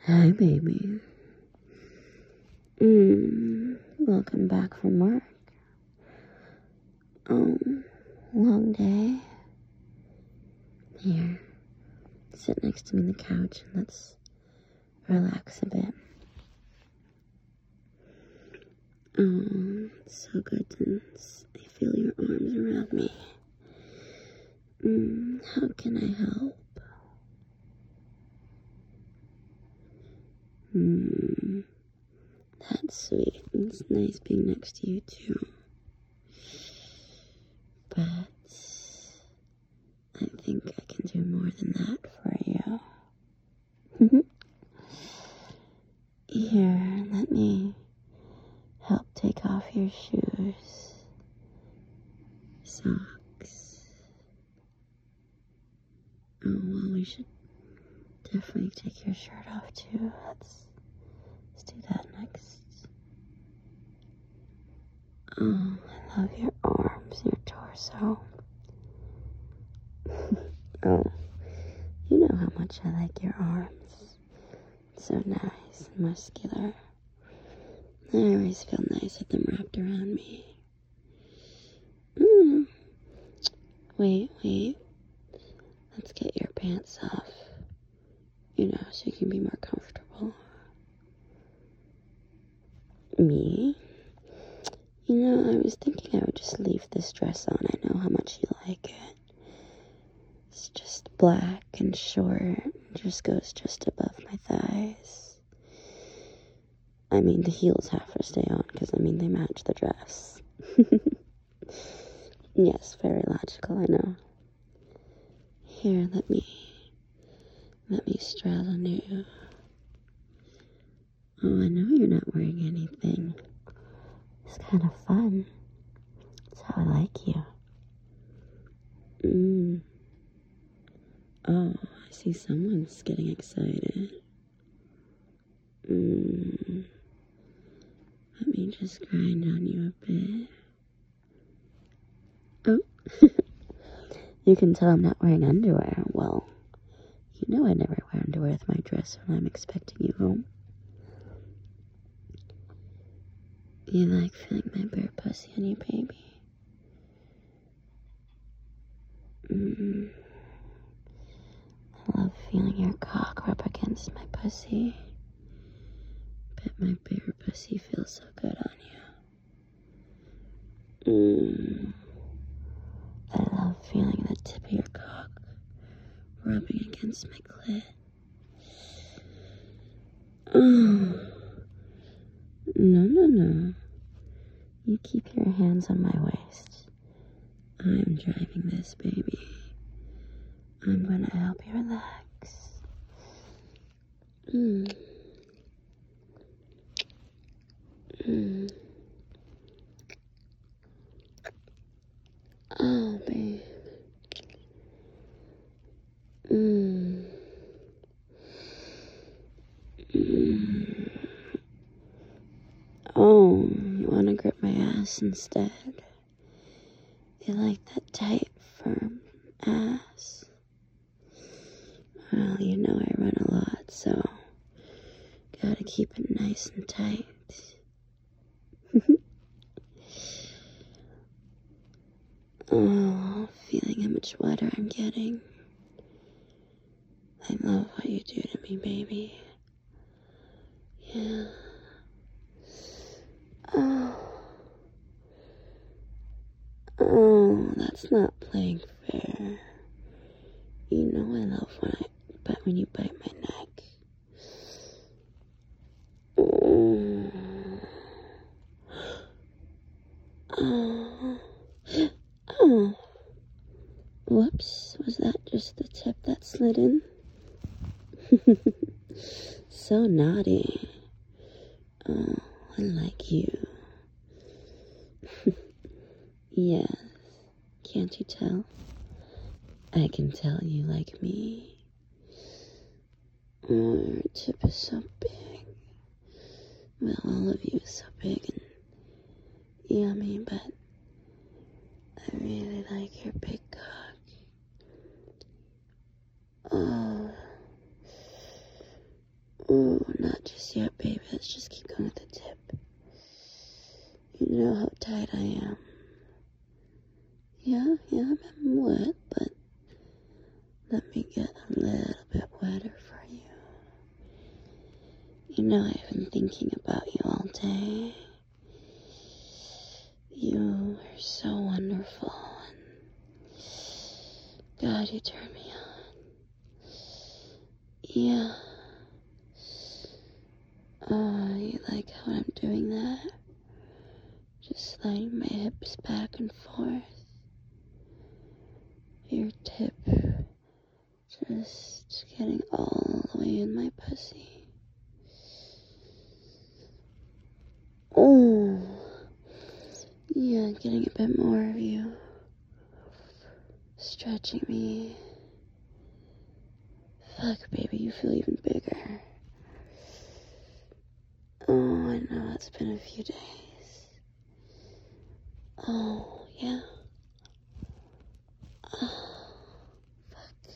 Hi, baby. Welcome back from work. Long day. Here, sit next to me on the couch and let's relax a bit. It's so good to feel your arms around me. How can I help? That's sweet. It's nice being next to you too. But I think I can do more than that for you. Here, let me help take off your shoes, socks. Oh, well, we should definitely take your shirt off too. Let's do that next. Oh, I love your arms, your torso. Oh, you know how much I like your arms. So nice and muscular. I always feel nice with them wrapped around me. Wait. Let's get your pants off. So you can be more comfortable. Me? I was thinking I would just leave this dress on. I know how much you like it. It's just black and short. It just goes just above my thighs. I mean, the heels have to stay on because, they match the dress. Yes, very logical, I know. Here, let me straddle you. Oh, I know you're not wearing anything. It's kind of fun. That's how I like you. Oh, I see someone's getting excited. Let me just grind on you a bit. Oh, you can tell I'm not wearing underwear. Well, I never wear underwear with my dress when I'm expecting you home. You like feeling my bare pussy on you, baby? I love feeling your cock rub against my pussy. Bet my bare pussy feels so good on you. I love feeling the tip of your cock rubbing against my clit. No. You keep your hands on my waist. I'm driving this, baby. I'm gonna help you relax. Oh, babe. Oh, you wanna grip my ass instead? You like that tight, firm ass? Well, I run a lot, so gotta keep it nice and tight. Oh, feeling how much wetter I'm getting. I love what you do to me, baby. Yeah. Oh, that's not playing fair. I love when you bite my neck. Oh. Whoops, was that just the tip that slid in? So naughty. Oh, I like you. Yes, can't you tell? I can tell you like me. Oh, your tip is so big. Well, all of you is so big and yummy, but I really like your big cock. Oh, not just yet, baby. Let's just keep going with the tip. You know how tight I am. Yeah, I'm wet, but let me get a little bit wetter for you. You know I've been thinking about you all day. You are so wonderful. And God, you turn me on. Yeah. Oh, you like how I'm doing that? Just sliding my hips back and forth. Your tip just getting all the way in my pussy. Oh, yeah, getting a bit more of you. Stretching me. Fuck, baby, you feel even bigger. Oh, I know it's been a few days. Oh, yeah. Oh, fuck.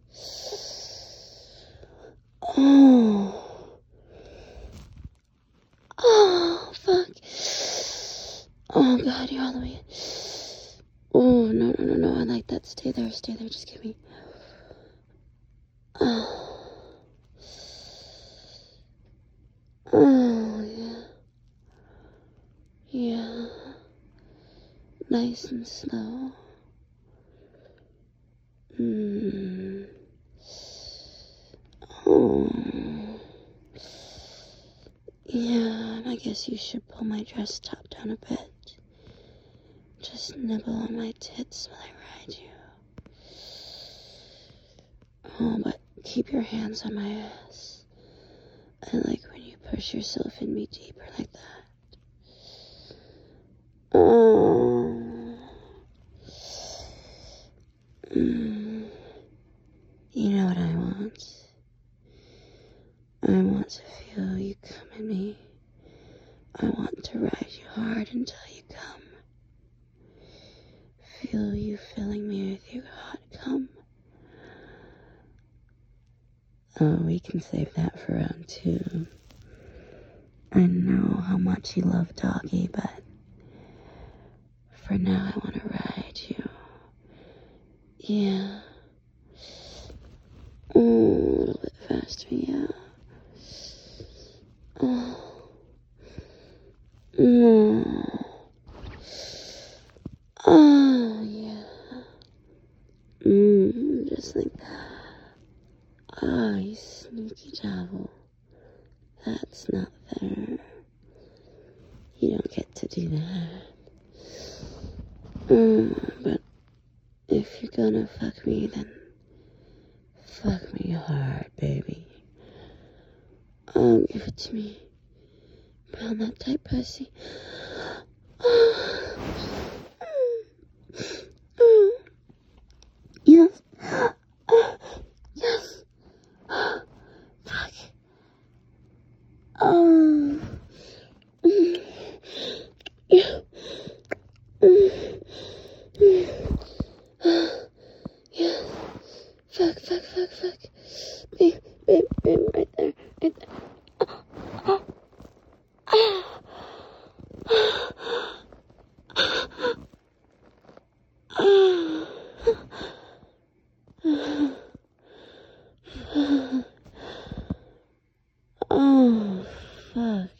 Oh. Oh, fuck. Oh, God, you're all the way. Oh, no. I like that. Stay there. Just give me. Oh. Oh, yeah. Yeah. Nice and slow. Oh. Yeah, I guess you should pull my dress top down a bit. Just nibble on my tits while I ride you. Oh, but keep your hands on my ass. I like when you push yourself in me deeper like that. Oh. You know what I want? I want to feel you come in me. I want to ride you hard until you come. Feel you filling me with your hot cum. Oh, we can save that for round 2. I know how much you love doggy, but for now I want to ride you. Yeah. A little bit faster, yeah. Oh. Oh, yeah. Just like that. Oh, you sneaky devil. That's not fair. You don't get to do that. But if you're gonna fuck me, then fuck me hard, baby. Give it to me. Pound that tight pussy. Yes. Yes. Fuck. Yeah. Yeah. Fuck. Babe, right there. Oh, fuck.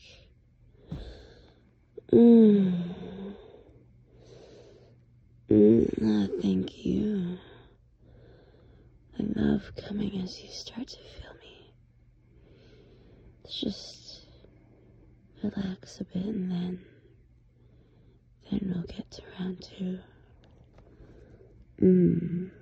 Thank you. I love coming as you start to feel me. Let's just relax a bit and then we'll get to round 2.